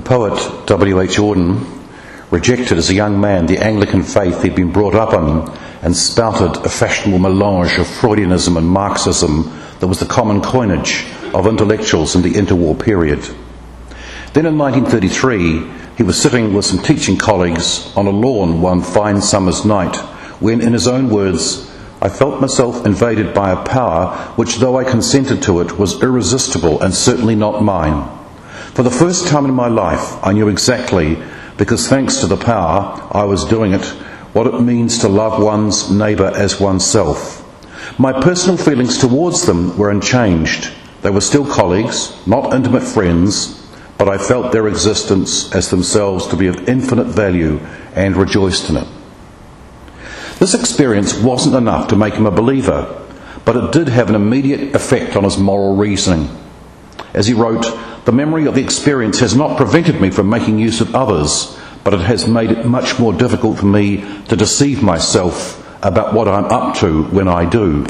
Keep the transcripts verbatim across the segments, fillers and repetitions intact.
poet W H Auden rejected as a young man the Anglican faith he'd been brought up on and spouted a fashionable melange of Freudianism and Marxism that was the common coinage of intellectuals in the interwar period. Then in nineteen thirty-three, he was sitting with some teaching colleagues on a lawn one fine summer's night when, in his own words, I felt myself invaded by a power which, though I consented to it, was irresistible and certainly not mine. For the first time in my life, I knew exactly, because thanks to the power, I was doing it, what it means to love one's neighbour as oneself. My personal feelings towards them were unchanged. They were still colleagues, not intimate friends, but I felt their existence as themselves to be of infinite value and rejoiced in it. This experience wasn't enough to make him a believer, but it did have an immediate effect on his moral reasoning. As he wrote, "The memory of the experience has not prevented me from making use of others, but it has made it much more difficult for me to deceive myself about what I'm up to when I do."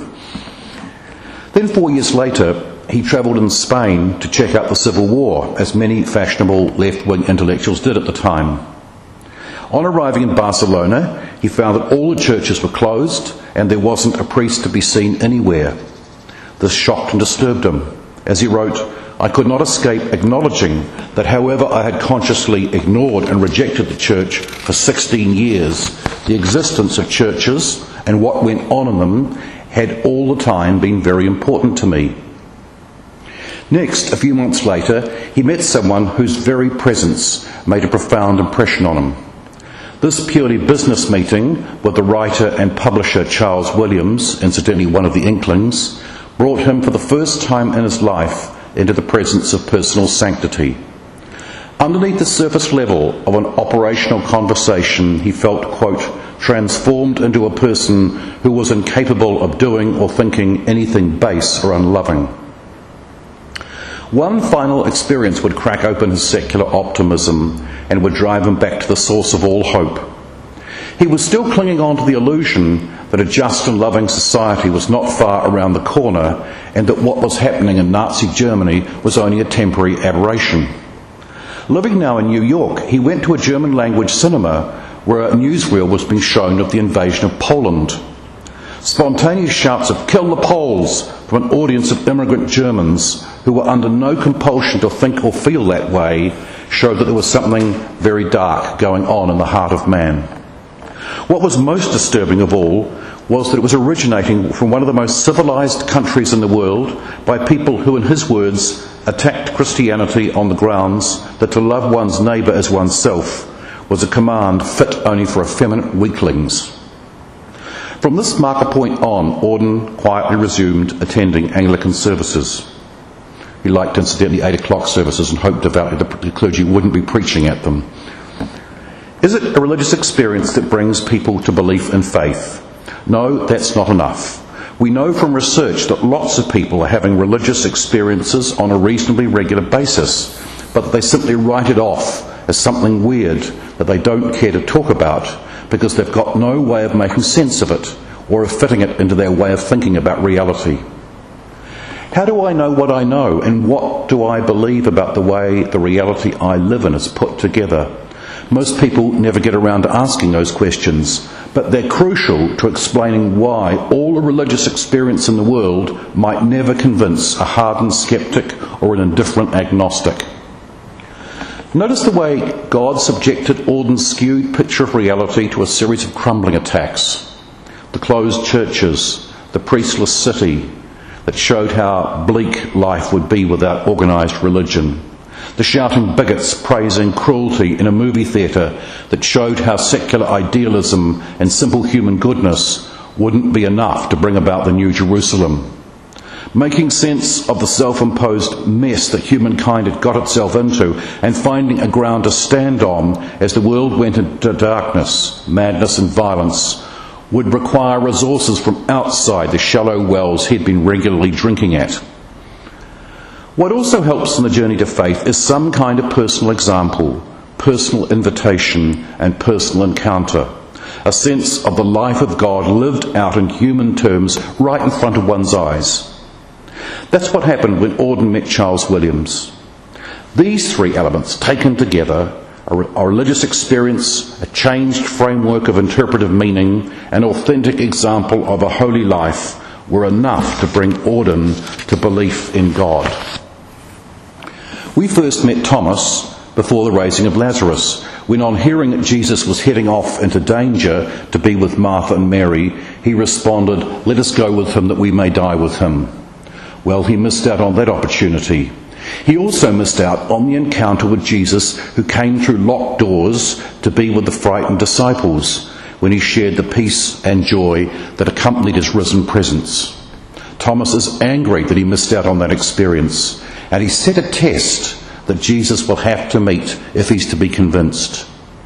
Then four years later, he travelled in Spain to check out the Civil War, as many fashionable left-wing intellectuals did at the time. On arriving in Barcelona, he found that all the churches were closed and there wasn't a priest to be seen anywhere. This shocked and disturbed him. As he wrote, "I could not escape acknowledging that however I had consciously ignored and rejected the church for sixteen years, the existence of churches and what went on in them had all the time been very important to me." Next, a few months later, he met someone whose very presence made a profound impression on him. This purely business meeting with the writer and publisher Charles Williams, incidentally one of the Inklings, brought him for the first time in his life into the presence of personal sanctity. Underneath the surface level of an operational conversation, he felt, quote, transformed into a person who was incapable of doing or thinking anything base or unloving. One final experience would crack open his secular optimism and would drive him back to the source of all hope. He was still clinging on to the illusion that a just and loving society was not far around the corner and that what was happening in Nazi Germany was only a temporary aberration. Living now in New York, he went to a German-language cinema where a newsreel was being shown of the invasion of Poland. Spontaneous shouts of "Kill the Poles!" from an audience of immigrant Germans who were under no compulsion to think or feel that way showed that there was something very dark going on in the heart of man. What was most disturbing of all was that it was originating from one of the most civilized countries in the world by people who, in his words, attacked Christianity on the grounds that to love one's neighbour as oneself was a command fit only for effeminate weaklings. From this marker point on, Auden quietly resumed attending Anglican services. He liked, incidentally, eight o'clock services and hoped devoutly the clergy wouldn't be preaching at them. Is it a religious experience that brings people to belief in faith? No, that's not enough. We know from research that lots of people are having religious experiences on a reasonably regular basis, but that they simply write it off as something weird that they don't care to talk about because they've got no way of making sense of it or of fitting it into their way of thinking about reality. How do I know what I know, and what do I believe about the way the reality I live in is put together? Most people never get around to asking those questions, but they're crucial to explaining why all the religious experience in the world might never convince a hardened skeptic or an indifferent agnostic. Notice the way God subjected Auden's skewed picture of reality to a series of crumbling attacks. The closed churches, the priestless city that showed how bleak life would be without organised religion. The shouting bigots praising cruelty in a movie theatre that showed how secular idealism and simple human goodness wouldn't be enough to bring about the New Jerusalem. Making sense of the self-imposed mess that humankind had got itself into and finding a ground to stand on as the world went into darkness, madness and violence would require resources from outside the shallow wells he'd been regularly drinking at. What also helps in the journey to faith is some kind of personal example, personal invitation and personal encounter. A sense of the life of God lived out in human terms right in front of one's eyes. That's what happened when Auden met Charles Williams. These three elements, taken together, a religious experience, a changed framework of interpretive meaning, an authentic example of a holy life, were enough to bring Auden to belief in God. We first met Thomas before the raising of Lazarus, when on hearing that Jesus was heading off into danger to be with Martha and Mary, he responded, "Let us go with him that we may die with him." Well, he missed out on that opportunity. He also missed out on the encounter with Jesus, who came through locked doors to be with the frightened disciples when he shared the peace and joy that accompanied his risen presence. Thomas is angry that he missed out on that experience, and he set a test that Jesus will have to meet if he's to be convinced.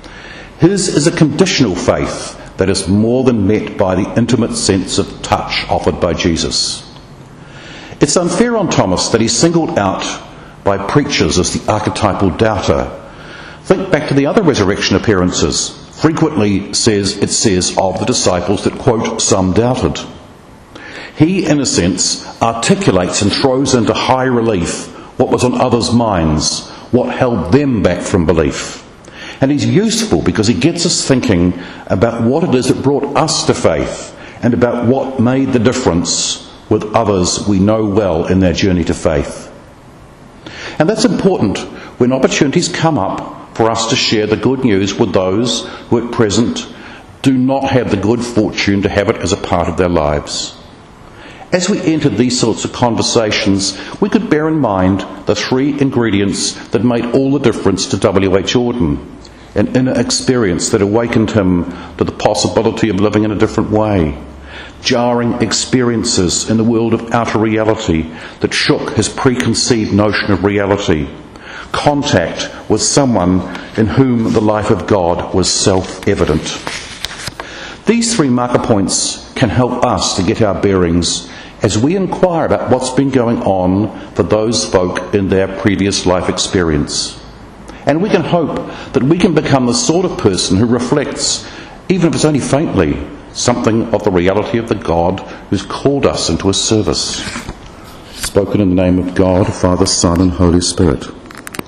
His is a conditional faith that is more than met by the intimate sense of touch offered by Jesus. It's unfair on Thomas that he's singled out by preachers as the archetypal doubter. Think back to the other resurrection appearances. Frequently says it says of the disciples that, quote, "some doubted." He, in a sense, articulates and throws into high relief what was on others' minds, what held them back from belief. And he's useful because he gets us thinking about what it is that brought us to faith and about what made the difference with others we know well in their journey to faith. And that's important when opportunities come up for us to share the good news with those who at present do not have the good fortune to have it as a part of their lives. As we enter these sorts of conversations, we could bear in mind the three ingredients that made all the difference to W H Auden: an inner experience that awakened him to the possibility of living in a different way, jarring experiences in the world of outer reality that shook his preconceived notion of reality, contact with someone in whom the life of God was self-evident. These three marker points can help us to get our bearings as we inquire about what's been going on for those folk in their previous life experience. And we can hope that we can become the sort of person who reflects, even if it's only faintly, something of the reality of the God who's called us into his service. Spoken in the name of God, Father, Son, and Holy Spirit.